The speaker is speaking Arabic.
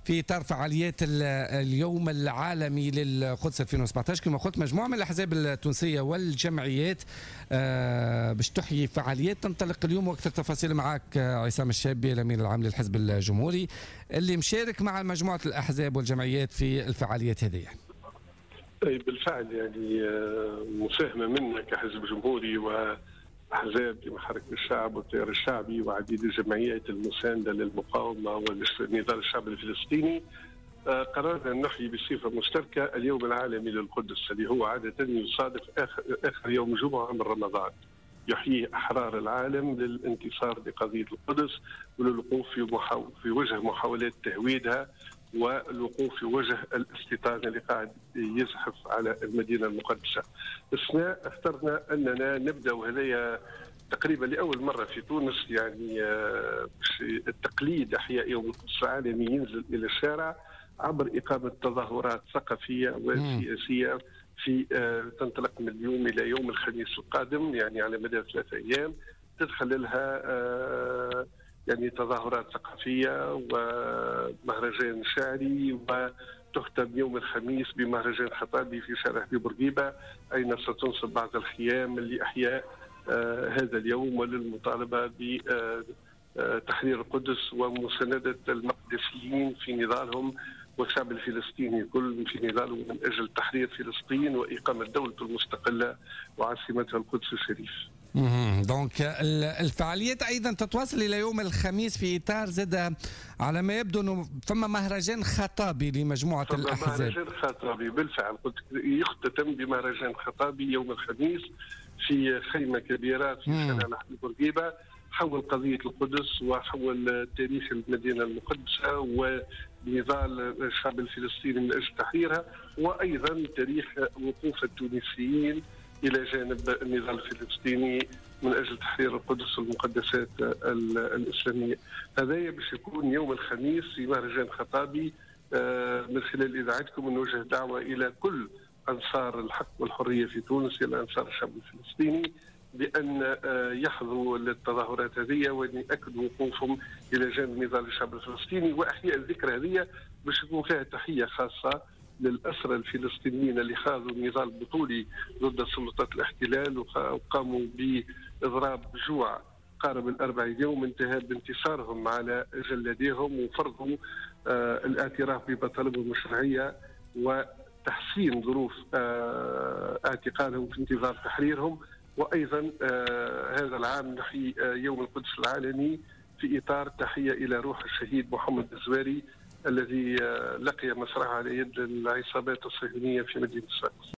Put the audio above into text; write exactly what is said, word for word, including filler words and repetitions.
في إطار فعاليات اليوم العالمي للقدس ألفين وسبعة عشر. كما قلت مجموعة من الأحزاب التونسية والجمعيات باش تحيي فعاليات تنطلق اليوم. واكثر تفاصيل معك عصام الشابي الأمين العام للحزب الجمهوري اللي مشارك مع مجموعة الأحزاب والجمعيات في الفعاليات هذه. بالفعل يعني مساهمة منا كحزب جمهوري وأحزاب كمحرك الشعب والتيار الشعبي وعديد الجمعيات المساندة للمقاومة والنضال الشعبي الفلسطيني. قررنا أن نحيي بصفة مشتركة اليوم العالمي للقدس اللي هو عادة يصادف آخر, آخر يوم جمعة من رمضان، يحيي أحرار العالم للانتصار بقضية القدس وللوقوف في, محاو... في وجه محاولات تهويدها والوقوف في وجه الاستيطان اللي قاعد يزحف على المدينة المقدسة. اثناء اخترنا أننا نبدأ، وهذا تقريبا لأول مرة في تونس، يعني التقليد أحياء يوم القدس العالمي ينزل إلى الشارع عبر إقامة تظاهرات ثقافية وسياسية في تنطلق من اليوم إلى يوم الخميس القادم، يعني على مدى ثلاثة أيام تدخل لها يعني تظاهرات ثقافية ومهرجان شعري، وتختم يوم الخميس بمهرجان خطابي في شارع بورقيبة، أين ستنصب بعض الخيام لإحياء آه هذا اليوم وللمطالبة بتحرير القدس ومساندة المقدسيين في نضالهم والشعب الفلسطيني كل في نضاله من أجل تحرير فلسطين وإقامة دولته المستقلة وعاصمتها القدس الشريف. دونك الفعاليات ايضا تتواصل الى يوم الخميس في اطار زاد على ما يبدو انه فما مهرجان خطابي لمجموعه الاحزاب. مهرجان خطابي بالفعل قلت يختتم بمهرجان خطابي يوم الخميس في خيمه كبيره في شارع نحن بورقيبه، حول قضيه القدس وحول تاريخ المدينه المقدسه ونضال الشعب الفلسطيني من اجل تحريرها، وايضا تاريخ وقوف التونسيين إلى جانب النضال الفلسطيني من أجل تحرير القدس والمقدسات الإسلامية. هذا باش يكون يوم الخميس في مهرجان خطابي. من خلال إذاعتكم نوجه دعوة إلى كل أنصار الحق والحرية في تونس، إلى أنصار الشعب الفلسطيني، بأن يحظوا للتظاهرات هذه وأن يأكدوا وقوفهم إلى جانب نضال الشعب الفلسطيني وأحياء الذكرى هذه، باش يكون فيها تحية خاصة للأسرى الفلسطينيين اللي خاضوا نضال بطولي ضد سلطات الاحتلال وقاموا بإضراب جوع قارب الأربع يوم، انتهى بانتصارهم على جلاديهم وفرضوا آه الاعتراف بمطالبهم الشرعية وتحسين ظروف آه اعتقالهم في انتظار تحريرهم. وأيضا آه هذا العام نحيي آه يوم القدس العالمي في إطار تحية إلى روح الشهيد محمد الزواري الذي لقي مصرعه على يد العصابات الصهيونية في مدينة صفاقس.